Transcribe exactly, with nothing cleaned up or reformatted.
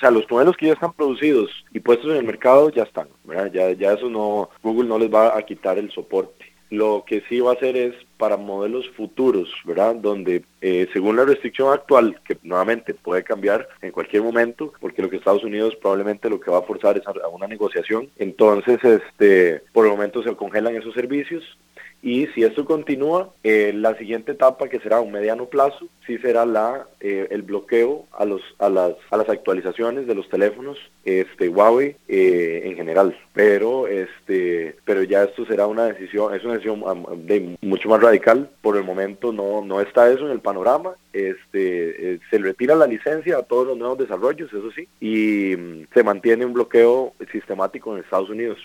sea, los modelos que ya están producidos y puestos en el mercado ya están, ¿verdad? Ya, ya eso no, Google no les va a quitar el soporte. Lo que sí va a hacer es para modelos futuros, ¿verdad? Donde eh, según la restricción actual, que nuevamente puede cambiar en cualquier momento, porque lo que Estados Unidos probablemente lo que va a forzar es a, a una negociación, entonces este, por el momento se congelan esos servicios. Y si esto continúa, eh, la siguiente etapa, que será a un mediano plazo, sí será la eh, el bloqueo a los a las a las actualizaciones de los teléfonos este Huawei eh, en general. Pero este pero ya esto será una decisión, es una decisión um, de mucho más radical. Por el momento no no está eso en el panorama. Este eh, se retira la licencia a todos los nuevos desarrollos, eso sí, y um, se mantiene un bloqueo sistemático en Estados Unidos.